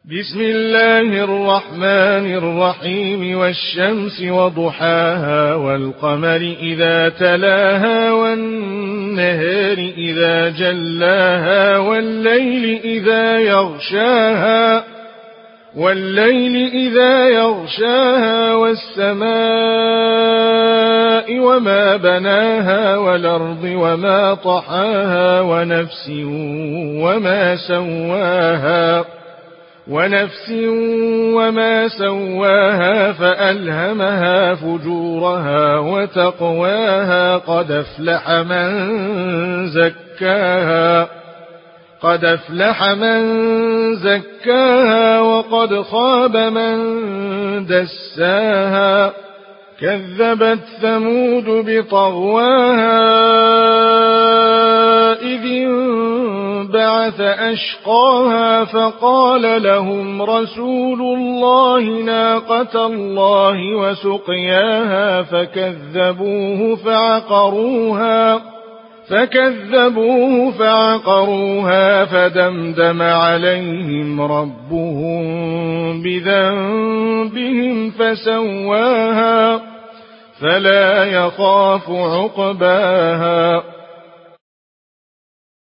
بسم الله الرحمن الرحيم والشمس وضحاها والقمر إذا تلاها والنهار إذا جلاها والليل إذا يغشاها والسماء وما بناها والأرض وما طحاها ونفس وما سواها فألهمها فجورها وتقواها قد أفلح من زكاها وقد خاب من دساها كذبت ثمود بطغواها إذ انبعث أشقاها فقال لهم رسول الله ناقة الله وسقياها فكذبوه فعقروها فدمدم عليهم ربهم بذنبهم فسواها فلا يخاف عقباها